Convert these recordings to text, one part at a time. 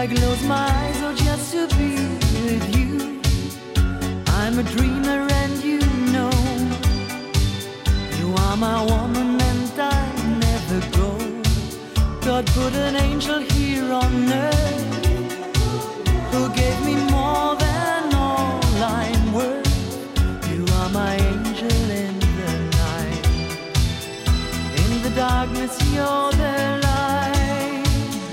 I close my eyes, oh, just to be with you. I'm a dreamer and you know you are my woman and I never go. God put an angel here on earth who gave me more than all I'm worth. You are my angel in the night. In the darkness you're the light.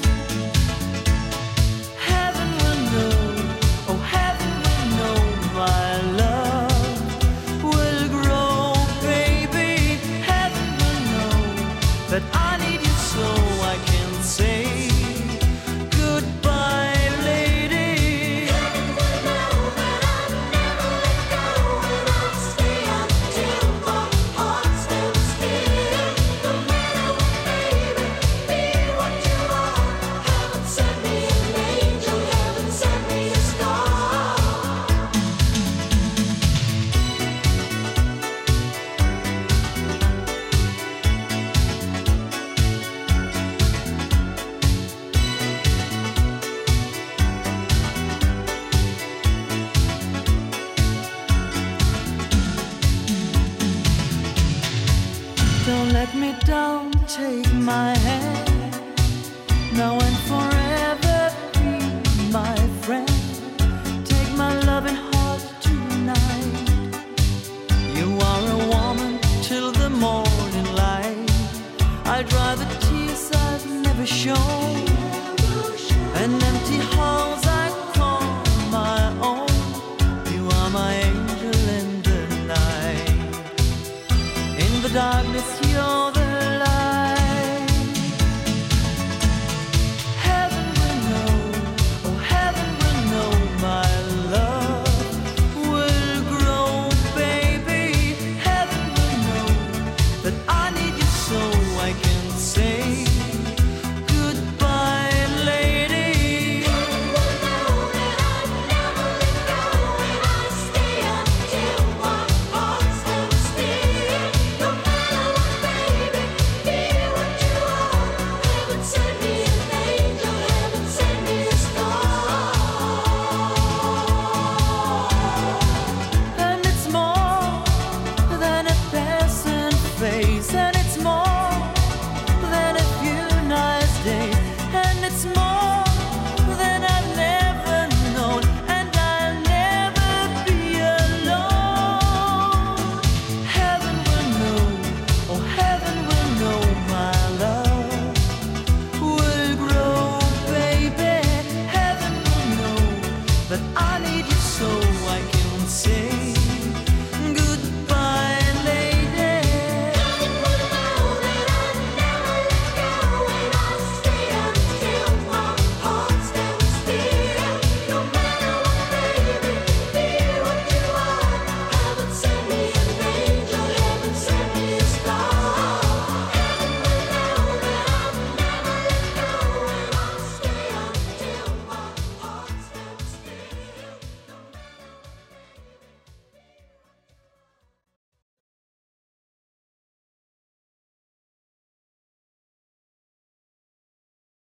Heaven will know, oh heaven will know my love will grow, baby. Heaven will know that I need you so I can say goodbye, lady. Heaven will know that I'll never let go, and I'll stay until my heart stands still. No matter what, baby, be what you are. Heaven sent me an angel, heaven sent me a star. Don't let me down, take my hand, now and forever be my friend. Take my loving heart tonight. You are a woman till the morning light. I dry the tears I've never shown, and empty halls I call my own. You are my angel in the night. In the darkness you're the light. Heaven will know, oh heaven will know my love will grow, baby. Heaven will know that I need you so I can say goodbye, lady. Heaven will know that I'll never let go, and I'll stay until my heart stands still. No matter what, baby, be what you are. Heaven sent me an angel, heaven sent me a star. And it's more than a passing phase.